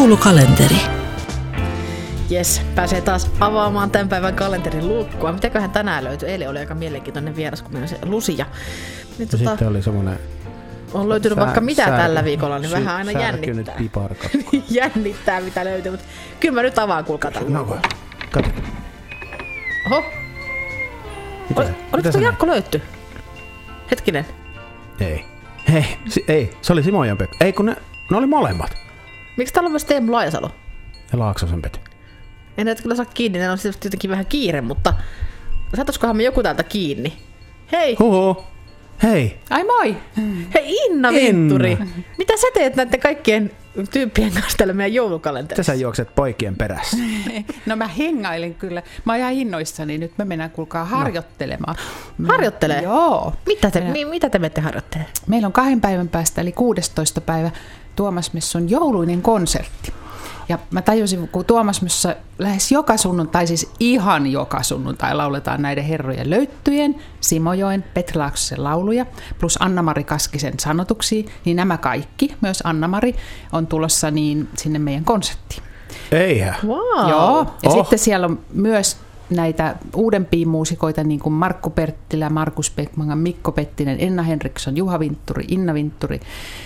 Joulukalenteri. Jes, pääsee taas avaamaan tämän päivän kalenterin luukkua. Mitäköhän tänään löytyi? Eilen oli aika mielenkiintoinen vieras, kun meillä se Lucia. Niin, sitten oli semmoinen... On löytynyt vaikka mitä tällä viikolla, niin vähän aina jännittää. Piparkakku. Jännittää mitä löytyy, mutta kyllä mä nyt avaan, kuulkaa tämän. No, kato. Oho. Oliko tuo Jaakko löytty? Hetkinen. Ei. Ei, se oli Simo ja Pekka. Ei, kun ne oli molemmat. Miksi täällä on myös Teemu Laajasalo? Ja Laaksosen Peti. En näitä kyllä saa kiinni, ne on jotenkin vähän kiire, mutta saataisikohan me joku täältä kiinni? Hei! Huhu! Hei! Ai moi! Hei Inna Vintturi! Mitä sä teet näiden kaikkien tyyppien kanssa tällä meidän joulukalenterissa? Sä juokset poikien perässä. No mä hengailen kyllä. Mä oon ihan innoissani. Nyt me mennään kuulkaa harjoittelemaan. Harjoittelee? Joo. Mitä te menette harjoittelemaan? Meillä on 2 päivän päästä, eli 16. päivä Tuomas Messun jouluinen konsertti. Ja mä tajusin, kun Tuomas Messussa lähes joka sunnuntai, siis ihan joka sunnuntai lauletaan näiden herrojen löyttyjen, Simojoen, Petri Laaksosen lauluja, plus Anna-Mari Kaskisen sanotuksia, niin nämä kaikki, myös Anna-Mari, on tulossa niin sinne meidän konserttiin. Eihän. Wow. Joo, ja sitten siellä on myös näitä uudempia muusikoita, niin kuin Markku Perttilä, Markus Beckman, Mikko Pettinen, Enna Henriksson, Juha Vintturi, Inna Vintturi,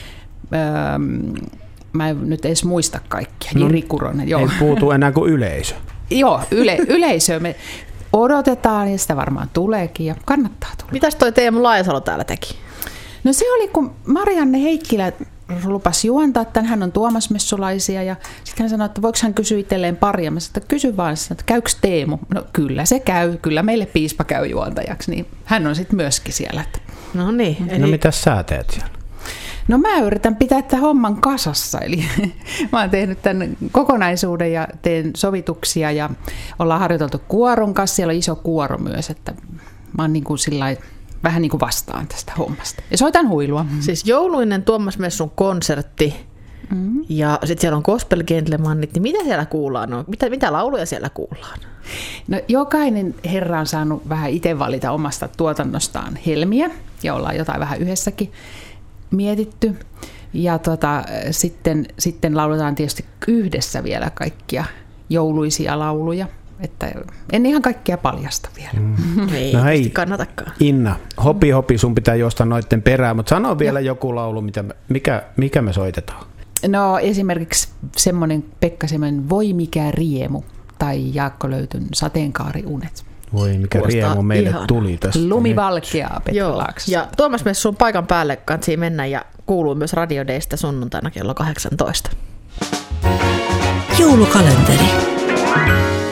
mä en nyt edes muista kaikkia. Jiri Kuronen, joo. Ei puutu enää kuin yleisö. Joo, yleisö me odotetaan ja sitä varmaan tuleekin ja kannattaa tulla. Mitäs toi Teemu Laajasalo täällä teki? No se oli, kun Marianne Heikkilä lupasi juontaa tämän, hän on Tuomas Messulaisia ja sitten hän sanoi, että voiko hän kysyä itselleen paria. Mä sanoin, että kysy vaan, että käykö Teemu? No kyllä se käy, kyllä meille piispa käy juontajaksi, niin hän on sitten myöskin siellä. No niin. Eli... No mitäs sä teet siellä? No mä yritän pitää tämän homman kasassa, eli mä oon tehnyt tämän kokonaisuuden ja teen sovituksia ja ollaan harjoiteltu kuoron kanssa, siellä on iso kuoro myös, että mä oon niin kuin sillai, vähän niin kuin vastaan tästä hommasta. Ja soitan huilua. Siis jouluinen Tuomas Messun konsertti ja sitten siellä on Gospel Gentlemannit, niin mitä siellä kuullaan? No, mitä lauluja siellä kuullaan? No jokainen herra on saanut vähän itse valita omasta tuotannostaan helmiä ja ollaan jotain vähän yhdessäkin mietitty. Ja sitten lauletaan tietysti yhdessä vielä kaikkia jouluisia lauluja. Että en ihan kaikkia paljasta vielä. Ei, no hei, kannatakaan. Inna, hopi, sun pitää juosta noitten perään, mutta sano vielä joku laulu, mikä me soitetaan. No esimerkiksi semmoinen Pekka Semen Voi mikä riemu tai Jaakko Löytyn Sateenkaariunet. Voi mikä riemu meille tuli tästä. Lumivalkeaa Petri Laaksosta. Ja Tuomas Messun paikan päälle kansi mennä ja kuuluu myös Radio Daystä sunnuntaina kello 18. Joulukalenteri.